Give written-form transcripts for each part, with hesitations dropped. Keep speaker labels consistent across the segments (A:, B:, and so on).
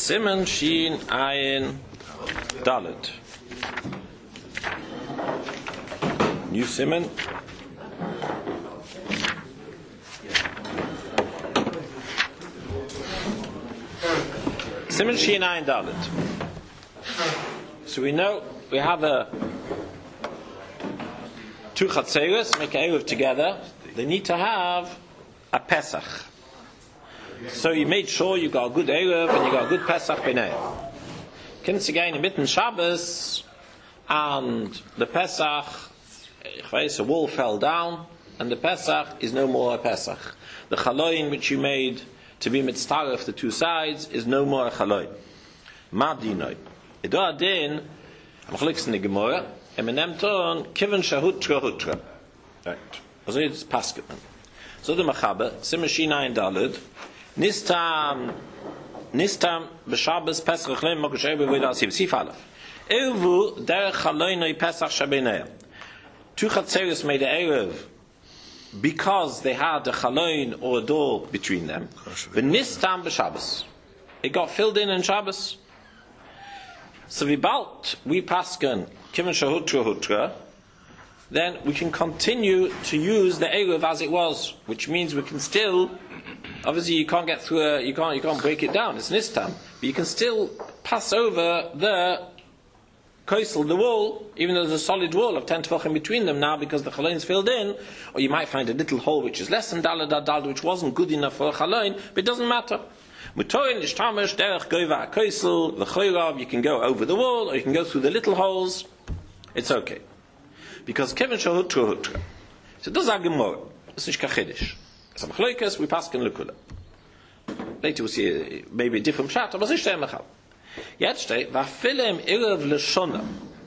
A: Siman Shin Ayin Dalet. New Siman. Siman Shin Ayin Dalet. So we know we have two Chatzeros, make an Eruv together. They need to have a Pesach. So you made sure you got a good Eruv and you got a good Pesach b'nei. Comes again in mitten Shabbos, and the Pesach, a wall fell down, and the Pesach is no more a Pesach. The Chaloin which you made to be mitztaref the two sides is no more a Chaloin. Ma dinoi. Edo adin, amachliks in the Gemara, emenemton kiven shahutra hutra. Right. Also it's Pasketman. So the Machaber, Simashina in Dalud, Nistam b'Shabbos Pesach Chleim Mokosher b'Vodah Asiv Sif Aleph. Eruvu derech Chaloinoi Pesach Shabeneya. Two Chatzeros made an Eruv because they had a Chaloin or a door between them. V'Nistam b'Shabbos. It got filled in Shabbos. So we pasken Kiven Shahutra Hutra. Then we can continue to use the Eruv as it was, which means we can still, obviously you can't get through you can't break it down, it's Nistam, but you can still pass over the koisel, the wall, even though there's a solid wall of 10 tefachim between them now because the chaloin is filled in, or you might find a little hole which is less than dalad which wasn't good enough for a chaloin, but it doesn't matter. Mutoin ishtamish derech goiva koisel v'choirav, you can go over the wall or you can go through the little holes, it's okay. Because Kevin Shahutra Hutra. So this is our Gemara. This is Kachidish. Some Chloikas, we pass Ken Lukula. Later we'll see maybe a different shot, but this is Mechal. Yet steht, Vafilem Erev Leshona.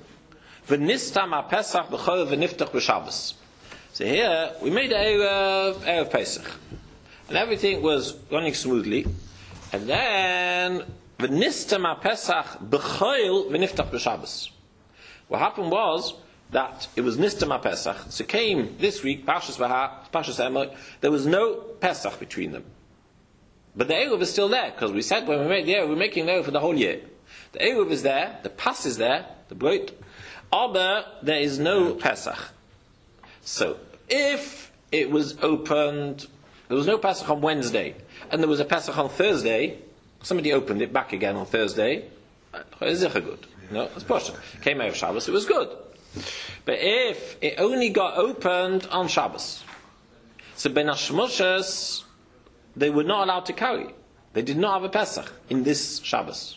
A: V'nistam ha-Pesach b'chol v'niftach b'Shabbos. So here, we made Erev Pesach. And everything was running smoothly. And then, V'nistam ha-Pesach b'chol v'niftach b'Shabbos. What happened was, that it was Nistam Pesach. So came this week, Pashas Emor, there was no Pesach between them. But the Eruv is still there, because we said when we made the Eruv, we're making the Eruv for the whole year. The Eruv is there, the Pas is there, the Brot, aber there is no Pesach. So, if it was opened, there was no Pesach on Wednesday, and there was a Pesach on Thursday, somebody opened it back again on Thursday, is it good? No, it's Pasha. Came out of Shabbos, it was good. But if it only got opened on Shabbos, so Ben Hashmoshes, they were not allowed to carry. They did not have a Pesach in this Shabbos.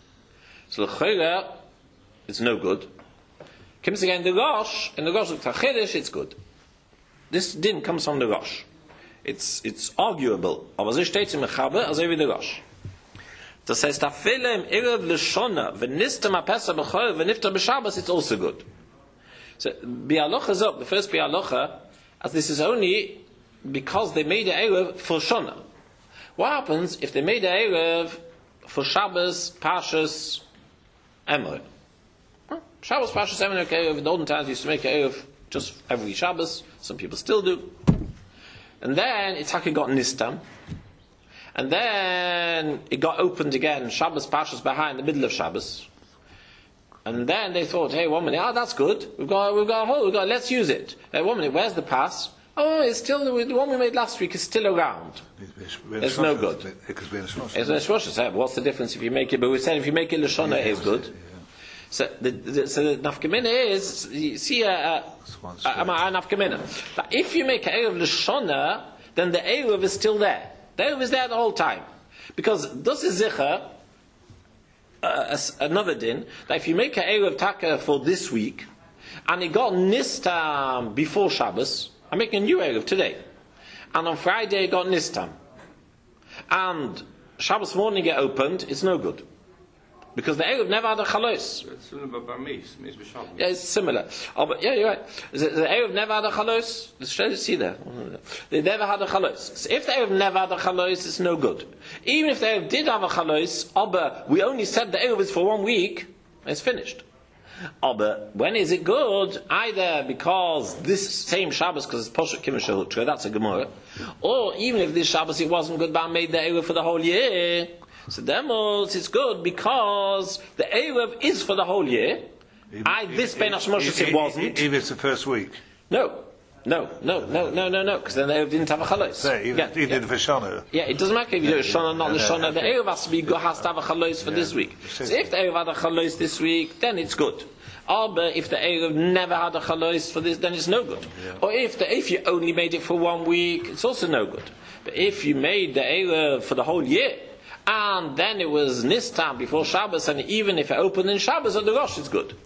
A: So l'chayra, it's no good. Comes again the Rosh, and the Rosh of Tachidish, it's good. This didn't come from the Rosh. It's arguable. Aber so steht es im Mechaber, also wie der Rosh. Das heißt, afile im Erev Leshona, v'nistam ha-Pesach b'chol, v'niftar b'Shabbos, it's also good. So, Bialocha Zok, the first Bialocha, as this is only because they made an Erev for Shona. What happens if they made an Erev for Shabbos, Pashas, Emor? Shabbos, Pashas, Emor, okay, in the olden times used to make an Erev just every Shabbos, some people still do. And then Itzhak got Nistam, and then it got opened again, Shabbos, Pashas, Bahai, in the middle of Shabbos. And then they thought, hey, 1 minute, that's good. We've got a hole, let's use it. 1 minute, where's the pass? Oh, it's still, the one we made last week is still around. It's no good. It's what's the difference if you make it? But we said if you make it Lashona, it's good. So the nafkamina is, you see a nafkamina. But if you make an Erev Lashona, then the Erev is still there. The Erev is there the whole time. Because this is Zichar, another din, that if you make an Erev Taka for this week, and it got Nistam before Shabbos, I'm making a new Erev today, and on Friday it got Nistam, and Shabbos morning it opened, it's no good. Because the Erev never had a chalos.
B: It's similar by Meis
A: Yeah, it's similar. Oh, but yeah, you're right. The Erev never had a chalos. Let's see there. They never had a chalos. So if the Erev never had a chalos, it's no good. Even if the Erev did have a chalos, but we only said the Erev is for 1 week, it's finished. But when is it good? Either because this same Shabbos, because it's Poshet Kimmel Shehutra, that's a Gemara, or even if this Shabbos it wasn't good, but I made the Erev for the whole year. So demos it's good because the Erev is for the whole year. This Ben Hashmoshes it wasn't.
B: Even if it's the first week.
A: No, because then the Erev didn't have a chalos.
B: Even for Shana.
A: Yeah, it doesn't matter if you do a Shana, not the Shana. The Erev has to have a chalos for this week. So if the Erev had a chalos this week, then it's good. But if the Erev never had a chalos for this, then it's no good. Or if you only made it for 1 week, it's also no good. But if you made the Erev for the whole year, and then it was Nistam before Shabbos, and even if it opened in Shabbos on the Rosh, it's good.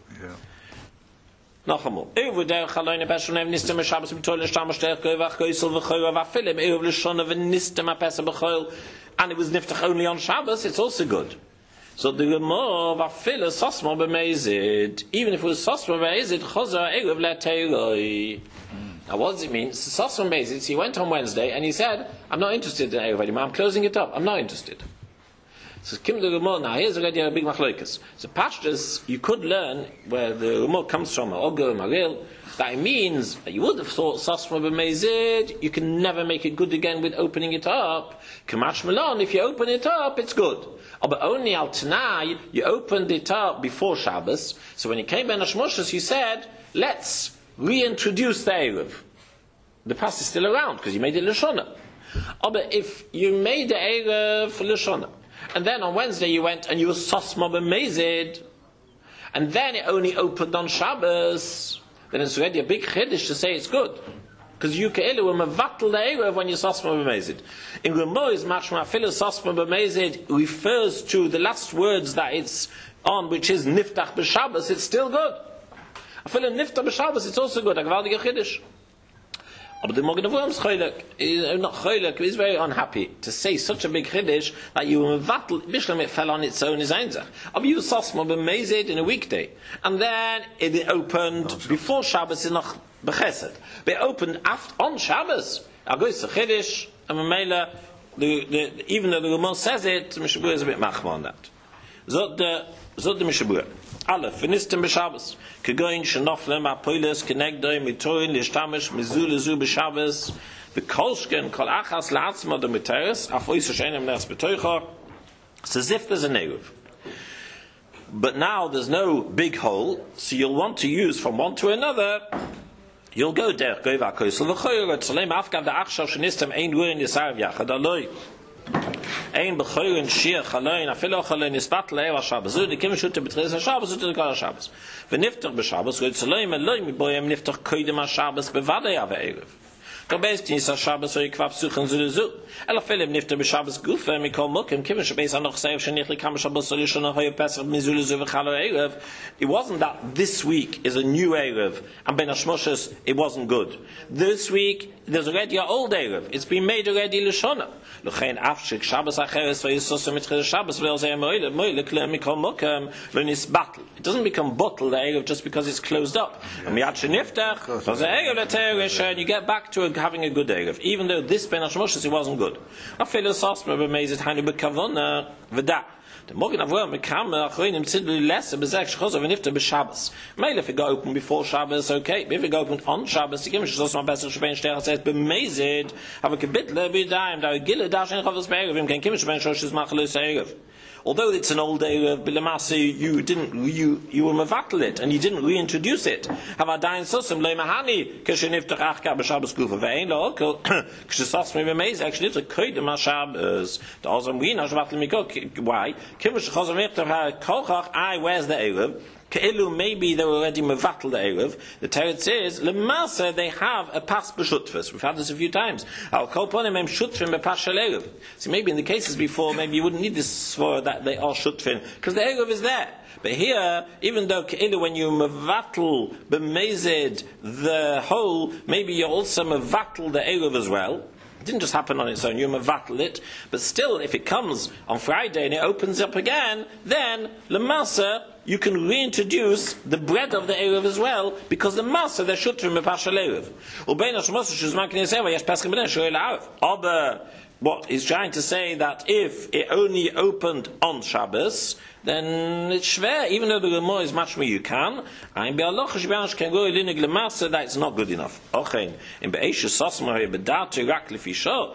A: Nachamol. Erev der Chaloyne Pesach nev Nistam Shabbos b'toil Nishtam Shtech Goyvach Goysel v'Choyra v'Afilim Erev l'Shona v'Nistam Pesach b'Choyl, and it was Niftach only on Shabbos, it's also good. So the Gemara v'Afil Sosma b'Meizid, even if it was Sosma b'Meizid, Chazar Erev le'Teiroi. Now what does it mean? Sosma b'Meizid, he went on Wednesday and he said, I'm not interested in Erev anymore, I'm closing it up, I'm not interested. So Kim the Gemara, now here's already a big machlokas. So Pashtus, you could learn where the Gemara comes from, Oger, Maril, that it means that you would have thought Sosma b'Meizid, you can never make it good again with opening it up. Kamash Malon, if you open it up, it's good. But only al Tanai, you opened it up before Shabbos. So when you came Ben Hashmoshes, you said, let's reintroduce the Erev. The past is still around because you made it Lashona. But if you made the Erev for Lashona, and then on Wednesday you went and you were Sosma b'Meizid, and then it only opened on Shabbos, then it's already a big chiddush to say it's good. Because you ke'elu were mevatel the Erev when you Sosma b'Meizid. In Gemara's mashma afilu Sosma b'Meizid refers to the last words that it's on, which is Niftach b'Shabbos, it's still good. Afilu Niftach b'Shabbos, it's also good. A gewaldige chiddush. But the Magen Avraham is very unhappy to say such a big chiddush that you were mevatel, Bishlam it fell on its own is einzach. But you Sosma b'Meizid in a weekday. And then it opened before Shabbos in noch b'chesed. They opened on Shabbos. Agois chiddush, and Mamela, even though the Gemara says it, the Mishabur is a bit machma on that. Zot the Mishabur. Aleph, v'nistem b'Shabbos. Kegoyin shenoflem ha'poiles kenegdoi mitoin lishtamish mizu lezu b'Shabbos. V'kolshken kol achas la'atzma do miteres af oisa she'enem nes b'toicha. It's as if there's a Erev. But now there's no big hole, so you'll want to use from one to another. You'll go there, Goyva Koisel v'Choyer, Tzalem Afgav the Achshav Shenistem Ein Ruin Yisarav Yachad Aloi. Ein B'Choyer Shir Chaloin Afilo Chaloin Nisbat Le'er HaShabbos. Zu Dikim Shute B'Treis HaShabbos Zu Dikar HaShabbos. V'Niftach B'Shabbos Tzalem Eloi Miboyem Niftach Koidem HaShabbos B'Vadei Ave Gabes Knis HaShabbos Oy Kvav Suchen Zuluzu. Ela Filim Nifter B'Shabbos Gufa Mikol Mokim Kivin Shabbos Anoch Seif Shenich Likam Shabbos Solishon Hoy Pesach Mizuluzu V'Chalo Erev. It wasn't that this week is a new Erev and Ben Hashmoshes it wasn't good. This week there's already an old Erev. It's been made already Lashona. L'chein Afshik Shabbos Acheres V'Yisosem Mitchel Shabbos V'Elzei Moile Moile Klem Mikol Mokim V'Nis Battle. It doesn't become bottle the Erev just because it's closed up. And Miyad Sheniftach V'Zei Erev L'Teresh and you get back to having a good Erev, even though this Ben Hashmoshes it wasn't good. Afilu Sosma b'Meizid Hani b'Kavona v'da. The Magen Avraham Mekam Achronim Tzidli Lesser B'Zek Shechozov V'Nifter B'Shabbos. Maybe if it got open before Shabbos, okay. But if it got open on Shabbos, the Gimel Shosma Pesach Shbein Shtech says b'Meizid have a kibitle b'Daim da Gila Dashin Chavos B'Erev Im Ken Kimish Ben Shoshes Machalus Erev. Although it's an old Erev, Bilamasi, you were mevatel it and you didn't reintroduce it. Have a dain sosem leimahani kesheniftach achka b'Shabbos gufa ve'ein lo'okel k'shesosmi b'Meizid actually it's a koydem ha'Shabbos. The ozam wina shvatel mikok. Why? Kimish chazam yichtach ha'kolchach. Where's the Erev? Ke'ilu maybe they were already mevatel the Erev. The Teretz says lemasa they have a pas b'shutfus. We've had this a few times. Al kol ponim em shutfim b'pas shel Erev. So maybe in the cases before, maybe you wouldn't need this for that they are shutfin because the Erev is there. But here, even though ke'ilu when you mevatel b'Meizid the whole, maybe you also mevatel the Erev as well. It didn't just happen on its own, you mevatel it, but still, if it comes on Friday and it opens up again, then Lemasa, you can reintroduce the bread of the Erev as well, because the Masa, they're shutrim mepashal Erev. Ubein HaShmos, Shuzman Kneseva, Yesh Pesach B'nei, Shoel Ha'arev. Aber, what he's trying to say that if it only opened on Shabbos, then it's schwer, even though the Gemara is much more you can. Ein be'aloch shb'anish can go elinig lemasa, that's not good enough. Okay, in be'eshe sosma be'date rak lefi shor,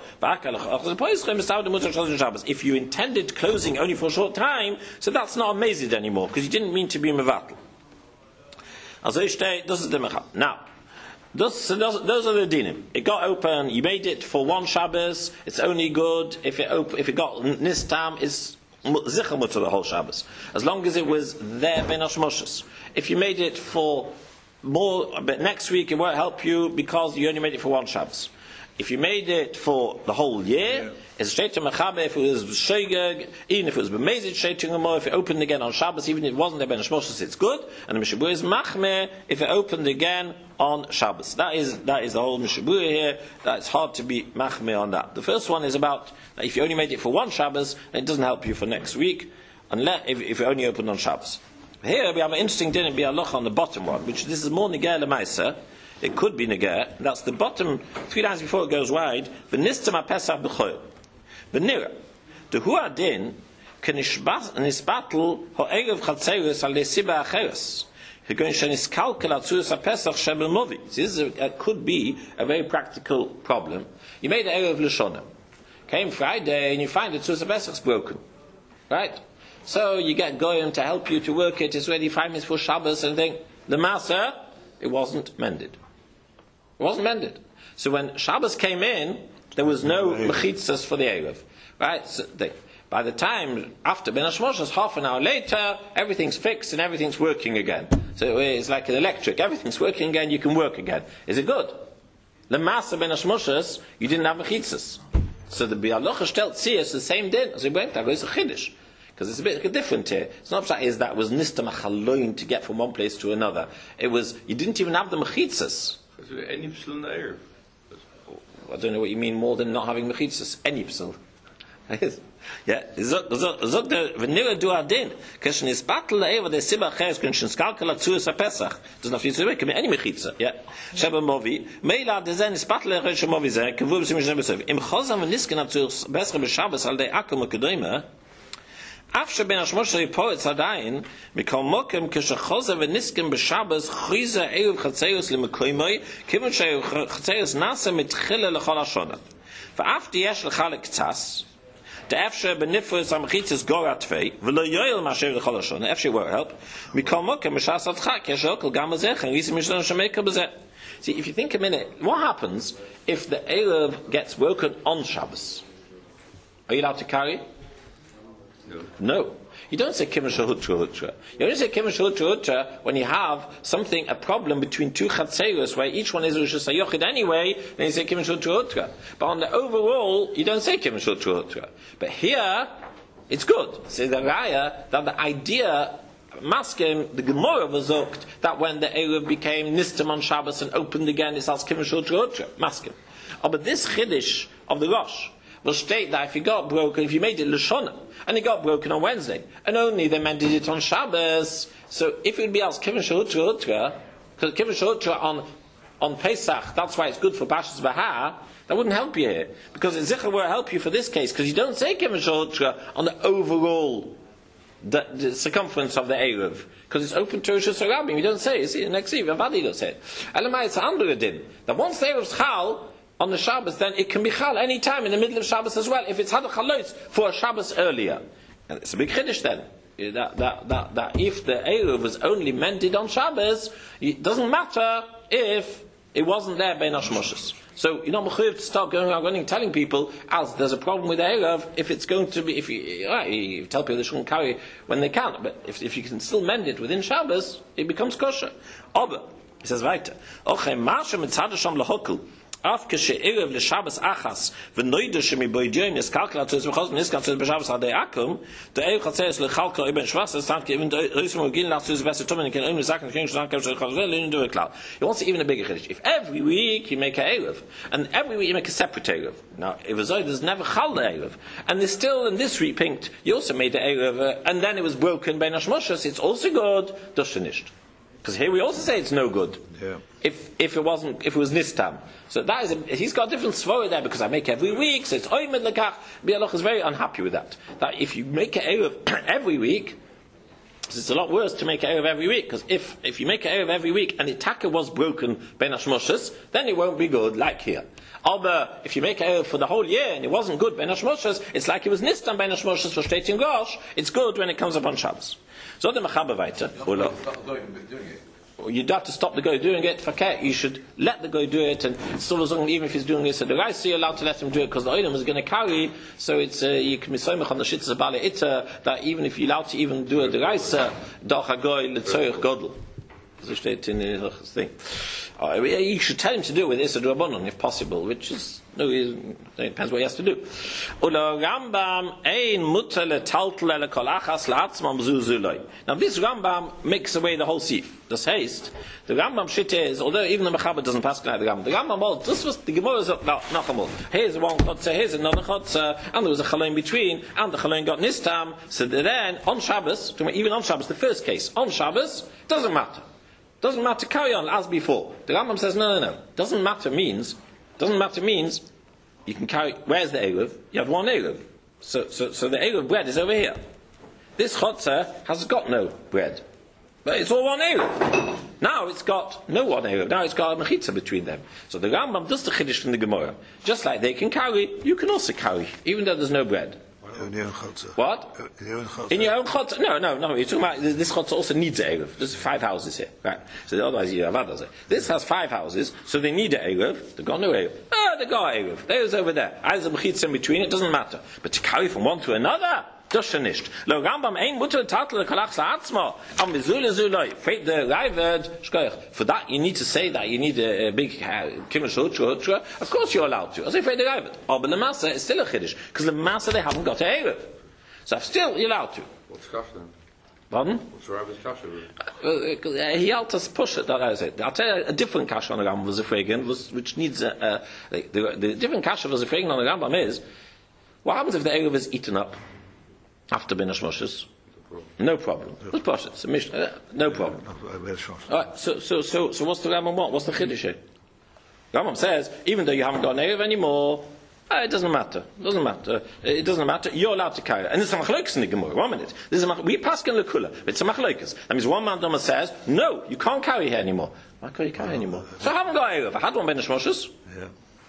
A: if you intended closing only for a short time, so that's not amazing anymore, because you didn't mean to be mevatel. Also ich stehe, das ist der Mechal. Now, those are the dinim. It got open, you made it for one Shabbos, it's only good if it got nistam, it's zichar mutter the whole Shabbos. As long as it was there ben hashmoshes. If you made it for more, but next week it won't help you because you only made it for one Shabbos. If you made it for the whole year, it's straight to mechabe. If it was shegeg, even if it was b'mezid sheiting more, if it opened again on Shabbos, even if it wasn't there ben hashmoshes, it's good. And the Mishabur is machmeh if it opened again on Shabbos. That is the whole Mishabur here. That it's hard to be machmeh on that. The first one is about that if you only made it for one Shabbos, then it doesn't help you for next week, unless if it only opened on Shabbos. Here we have an interesting din in Bialoch on the bottom one, which this is more neger lemaisa. It could be neger. That's the bottom 3 lines before it goes wide. V'nistam ha-pesach b'choil. V'nira. The huadin can nisbatel ha'erev chatzeres al desiba acheres. This could be a very practical problem. You made the erev l'shona. Came Friday and you find the tzursa pesach is broken, right? So you get goyim to help you to work it. It's ready 5 minutes for Shabbos and think the maser, it wasn't mended. It wasn't mended. So when Shabbos came in, there was no mechitzas for the erev, right? So by the time after Ben Hashmoshes, half an hour later, everything's fixed and everything's working again. So it's like an electric. Everything's working again. You can work again. Is it good? The maser Ben Hashmoshes, you didn't have mechitzas. So the Bialoch stellt see it's the same din. So he went there. It's a chiddush. Because it's a bit different here. It's not that is that was nistam achaloin to get from one place to another. It was you didn't even have the mechitzas. I don't know what you mean more than not having mechitzas. Any psul. Yeah. Zog the v'nira du adin. Keshen is battle le'eva de siba ches keshen skalkala tzuas ha-pesach. Doesn't have to use any mechitza. Yeah. Sheba movi. Meila de zen is battle le'eva de movi zen. Kevu b'sim yishnem b'sev. Im chozam v'nisken ha-tzuas besra b'shabas al de akum ha-kedoyma. After Ben Hashmoshes poets adayin, mikol mokem keshachoza v'nisken b'Shabbos chiza eruv chatzeus lemekoymoi kivon she'eruv chatzeus nasa mitchila l'chol hashona. V'after yesh l'chalek tzas, the after benifus amchitzes gorat fei v'lo yoyel masher l'chol hashona. After won't help. Mikol mokem mishas adchak yeshokol gam azech and risi mishlan shemeka b'zeh. See, if you think a minute, what happens if the eruv gets woken on Shabbos? Are you allowed to carry? No. You don't say kimmel shahutra hutra. You only say kimmel shahutra hutra when you have something, a problem between two chatzeros where each one is Rosh Hashanah anyway, then you say kimmel shahutra hutra. But on the overall, you don't say kimmel shahutra hutra. But here, it's good. So the raya, that the idea, maskim, the Gemara was zooked, that when the Erev became nistam on Shabbos and opened again, it's as kimmel shahutra hutra. Maskim. Oh, but this chiddush of the Rosh will state that if it got broken, if you made it Lashona, and it got broken on Wednesday, and only they mended it on Shabbos, so if it would be as Kivin Shahutra Utra, because Kivin Shahutra on Pesach, that's why it's good for Pashas Bahar, that wouldn't help you here. Because Zichar will help you for this case, because you don't say Kivin Shahutra on the overall, the circumference of the Erev, because it's open to Rosh Hashanah. You don't say it. You see, next year, Avadi don't say it. Elamai, it's under din. That once the Erev's Chal, on the Shabbos, then it can be chal any time in the middle of Shabbos as well, if it's had a chalotz for a Shabbos earlier. And it's a big chiddush then. That if the Erev was only mended on Shabbos, it doesn't matter if it wasn't there by Hashmoshes. So you're not mechuyev to start going around running telling people, as there's a problem with the Erev, if it's going to be, if you tell people they shouldn't carry when they can, but if you can still mend it within Shabbos, it becomes kosher. Aber, he says weiter, Ochem Marsha mitzadasham lahokul, Af Erev l'Shabbos achas v'noida shemiboydion niskalkla to zbechos niskalkla b'Shabbos hadei akum the Erev chatzeres lechalka ibn shvasa stand even reisum ogin nach to zbesa tumen can only zaken king shlan kev shel chalzel lein do a klal. He wants even a bigger chiddush. If every week you make a Erev and every week you make a separate Erev, now if there's never chal the Erev and there's still in this repinked you also made the Erev and then it was broken by Hashmoshes, it's also good. Das nicht. Because here we also say it's no good.
B: Yeah.
A: If it was nistam. So that is he's got a different svara there because I make every week. So it's oimed lekach. Bialoch is very unhappy with that. That if you make an erev every week, it's a lot worse to make an erev every week. Because if you make an erev every week and the taka was broken ben hashmoshes, then it won't be good like here. Aber if you make an erev for the whole year and it wasn't good ben hashmoshes, it's like it was nistam ben hashmoshes for Shtetin Gosh. It's good when it comes up on Shabbos. So the mechaber weiter. You'd have to stop the guy doing it. You should let the guy do it, and even if he's doing it, so the guys you're allowed to let him do it because the item is going to carry. So it's you can be so much on the shitz about it that even if you're allowed to even do it, the guys doch a guy letzoich godel. So steht in the thing. You should tell him to do it with this Rabbanon if possible, which is it depends what he has to do. Now this Rambam makes away the whole sif. Das heißt, the Rambam shit is, although even the Mechaber doesn't pass like the Rambam well, this was the Gemara is noch einmal. Here's one chotzer, here's another chotzer, and there was a chalein between, and the chalein got nistam. So then on Shabbos, even on Shabbos, the first case on Shabbos doesn't matter. Doesn't matter, carry on as before. The Rambam says no. Doesn't matter means you can carry. Where's the eruv? You have one eruv. So the eruv bread is over here. This chotzer has got no bread, but it's all one eruv. Now it's got no one eruv. Now it's got a mechitza between them. So the Rambam does the chiddush from the Gemara. Just like they can carry, you can also carry, even though there's no bread.
B: In your own chotzer.
A: What? In your own chotzer? No. You're talking about this chotzer also needs an eruv. There's 5 houses here, right? So otherwise you have others. This has 5 houses, so they need an eruv. They've got no eruv. They got an eruv. There's over there. Either the mechitza in between, it doesn't matter. But to carry from one to another, das schon nicht. Lo Rambam ein mutter tatel kalach la'atzma am mizule zuloi. The Raavad shkoich. For that you need to say that you need a big kimmel. Of course you're allowed to. As if the Raavad. But the Masa is still a chiddush because the Masa they haven't got a eruv. So still you're allowed to.
C: What's kasha then?
A: Pardon?
C: What's the Raavad's kasha?
A: He helped us push it. That I said. I'll tell you a different kasha on the Rambam was a fragen, which needs the different kasha was a fragen on the Rambam is what happens if the eruv is eaten up after Ben Hashmoshes? No problem. Let's push it. No problem. Alright, so what's the Rambam want? What's the chiddush here? Rambam says, even though you haven't got an eruv anymore, it doesn't matter. It doesn't matter. You're allowed to carry it. And there's a machlokes in the Gemara. 1 minute. We pass in lekula. It's a machlokes. That means one man Doma says, no, you can't carry here anymore. Why can't you carry anymore? So I haven't got an eruv. I had one Ben Hashmoshes.
B: Yeah.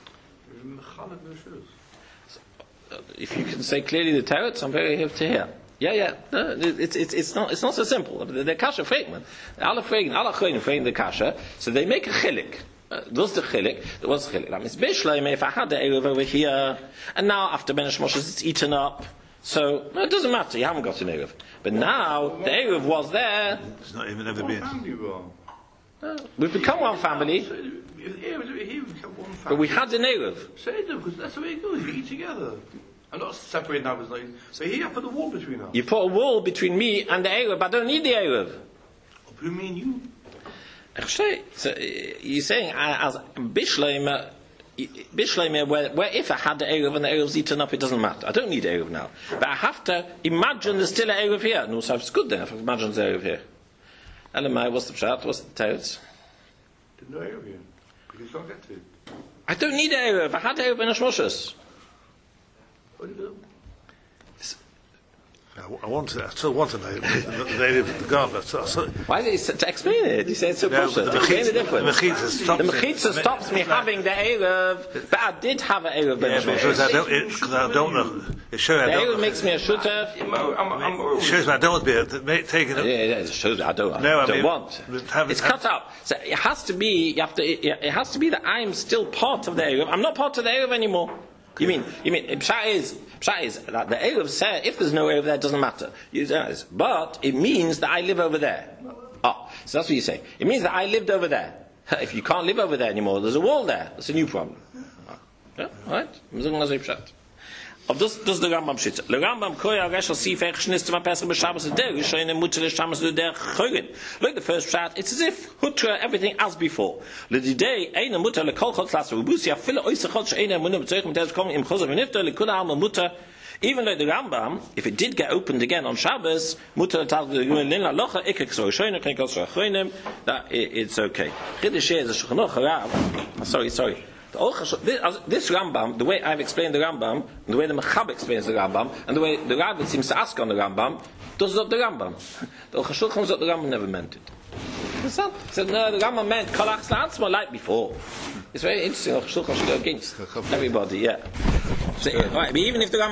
A: If you can say clearly the teretz, I'm very happy to hear. Yeah. No, it's not so simple. The kasha fragment. Alle choyim fragen the kasha. So they make a chilik. What's the chilik? What's the chilik? That means bishleim. If I had the eruv over here, and now after Ben Hashmoshes it's eaten up, so it doesn't matter. You haven't got an eruv. But now the eruv was there.
B: It's not even ever been.
A: We've become one family. But we had an eruv.
C: Say them, because that's the way it goes. You eat together. I'm not separating now. So here I put a wall between us.
A: You put a wall between me and the eruv, but I don't need the eruv.
C: Between me and you.
A: So you're saying as Bishleim, where if I had the eruv and the eruv's eaten up, it doesn't matter. I don't need the eruv now, but I have to imagine there's still an eruv here. No, so it's good then if I imagine there's an eruv here. Elamai, what's the pshat? What's the teretz?
C: There's no eruv here. You can't get to it.
A: I don't need the eruv. I had the eruv in Hashmoshes.
B: I still want to know the gardener.
A: Why did he to explain it? He said so bullshit. Explain the difference. The mechitza stops me having the eruv, but I did have an eruv.
B: Because I don't know. It shows
A: the eruv makes me a shooter.
B: It shows I don't want to be taken.
A: Yeah, it shows I don't want. It's cut out. So it has to be. It has to be that I'm still part of the eruv. I'm not part of the eruv anymore. You mean pshat is that the eruv said if there's no eruv there, it doesn't matter. But it means that I live over there. So that's what you say. It means that I lived over there. If you can't live over there anymore, there's a wall there. That's a new problem. Yeah, all right. Of das der Rambam shit. Der Rambam koya reshel sif echnist ma pesach b'Shabbos der shoyne mutel shabbos der chogen. Look the first shot. It's as if hutra everything as before. Le day eine mutter le kol chot las ubusia fille oise chot eine munne bezeug mit der kommen im chosav nifter le kula am mutter Even though the Rambam, if it did get opened again on Shabbos, that it's okay. Sorry. This Rambam, the way I've explained the Rambam, the way the Mechab explains the Rambam, and the way the Rabbi seems to ask on the Rambam, does not the Rambam. The Ochashul comes that the Rambam never meant it. So no, the Rambam meant Kolach Slatzma like before. It's very interesting. Ochashul should go against everybody. Yeah. So, right, but even if the Rambam